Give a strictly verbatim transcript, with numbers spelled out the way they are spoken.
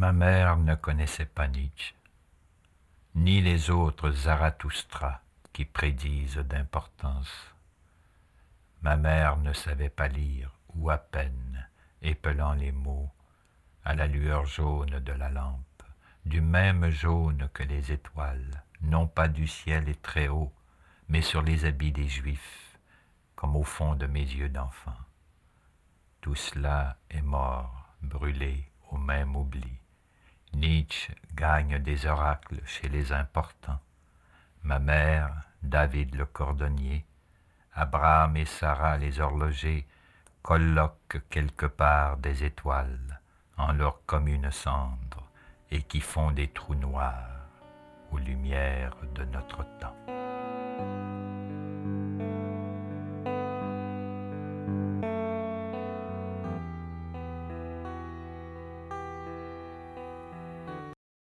Ma mère ne connaissait pas Nietzsche, ni les autres Zarathustra qui prédisent d'importance. Ma mère ne savait pas lire, ou à peine, épelant les mots, à la lueur jaune de la lampe, du même jaune que les étoiles, non pas du ciel et très haut, mais sur les habits des Juifs, comme au fond de mes yeux d'enfant. Tout cela est mort, brûlé au même oubli. Nietzsche gagne des oracles chez les importants. Ma mère, David le cordonnier, Abraham et Sarah les horlogers, colloquent quelque part des étoiles en leur commune cendre et qui font des trous noirs aux lumières de notre temps.